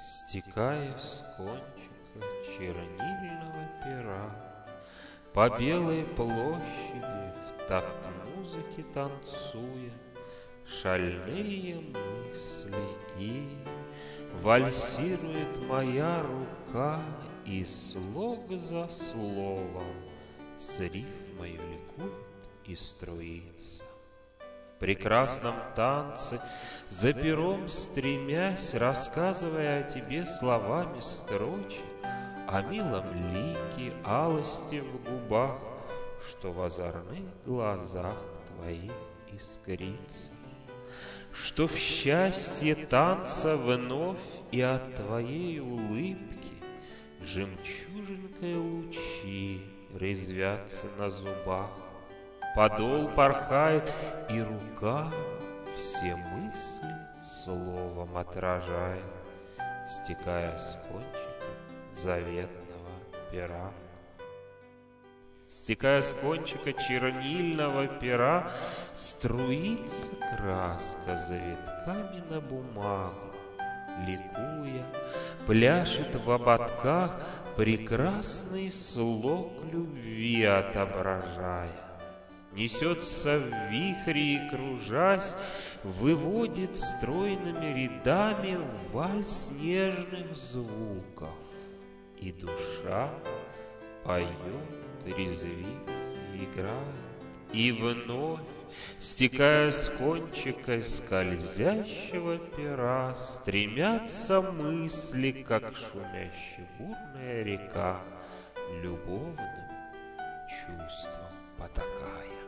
Стекая с кончика чернильного пера по белой площади, в такт музыки танцуя, шальные мысли, и вальсирует моя рука, и слог за словом с рифмою ликует и струится. В прекрасном танце, за пером стремясь, рассказывая о тебе словами строчек, о милом лике, алости в губах, что в озорных глазах твоих искрится, что в счастье танца вновь и от твоей улыбки жемчужинкой лучи резвятся на зубах. Подол порхает, и рука все мысли словом отражает, стекая с кончика заветного пера. Стекая с кончика чернильного пера, струится краска завитками на бумагу, ликуя, пляшет в ободках прекрасный слог любви отображая. Несется в вихре и, кружась, выводит стройными рядами вальс нежных звуков. И душа поет, резвится, играет, и вновь, стекая с кончика скользящего пера, стремятся мысли, как шумящая бурная река, любовным чувством потакая.